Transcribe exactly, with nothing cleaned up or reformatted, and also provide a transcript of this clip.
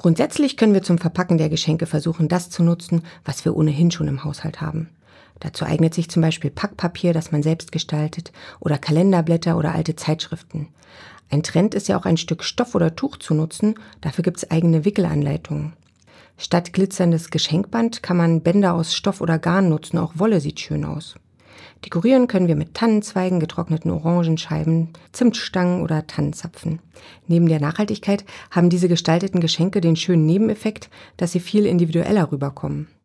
Grundsätzlich können wir zum Verpacken der Geschenke versuchen, das zu nutzen, was wir ohnehin schon im Haushalt haben. Dazu eignet sich zum Beispiel Packpapier, das man selbst gestaltet, oder Kalenderblätter oder alte Zeitschriften. Ein Trend ist ja auch ein Stück Stoff oder Tuch zu nutzen, dafür gibt es eigene Wickelanleitungen. Statt glitzerndes Geschenkband kann man Bänder aus Stoff oder Garn nutzen, auch Wolle sieht schön aus. Dekorieren können wir mit Tannenzweigen, getrockneten Orangenscheiben, Zimtstangen oder Tannenzapfen. Neben der Nachhaltigkeit haben diese gestalteten Geschenke den schönen Nebeneffekt, dass sie viel individueller rüberkommen.